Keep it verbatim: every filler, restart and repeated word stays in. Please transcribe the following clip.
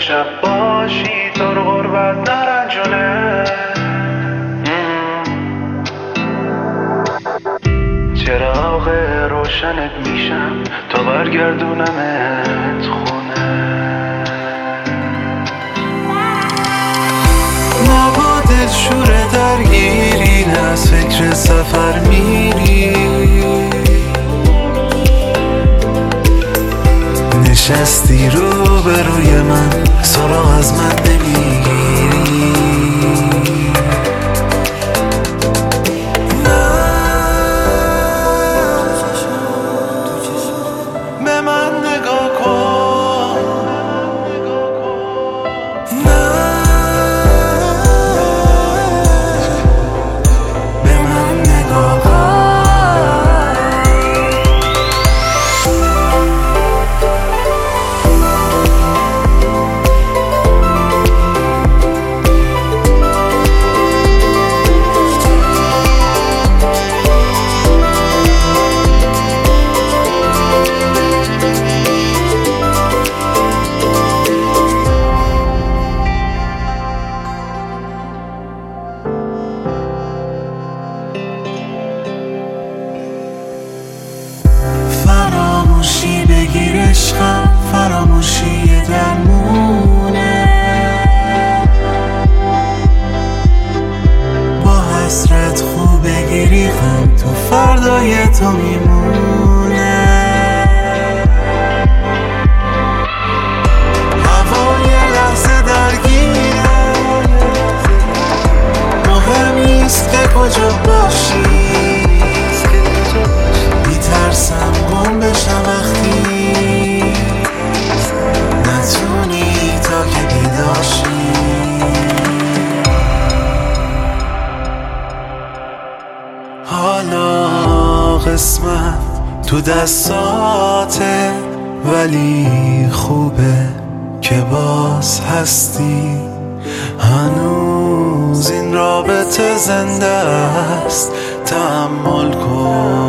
شب باشی تو رو غربت نرنجونه. چراغ روشنت میشم تا برگردونمت خونه. نباید شور درگیری نه از فکر سفر میری. نشستی رو به روی من سراغ از من نمیگیری. به من نگاه کن، به من نگاه کن. فراموشی بگیر عشقم، فراموشی درمونه. با حسرت خوب بگیری غم تو فردای تو میمونه. هوای لحظه درگیره، مهم نیست که کجا باشی. میترسم گم بشم وقتی نتونی تا که بیداشی. حالا قسمت تو دستاته ولی خوبه که باز هستی. هنوز این رابطه زنده است، تحمل کن.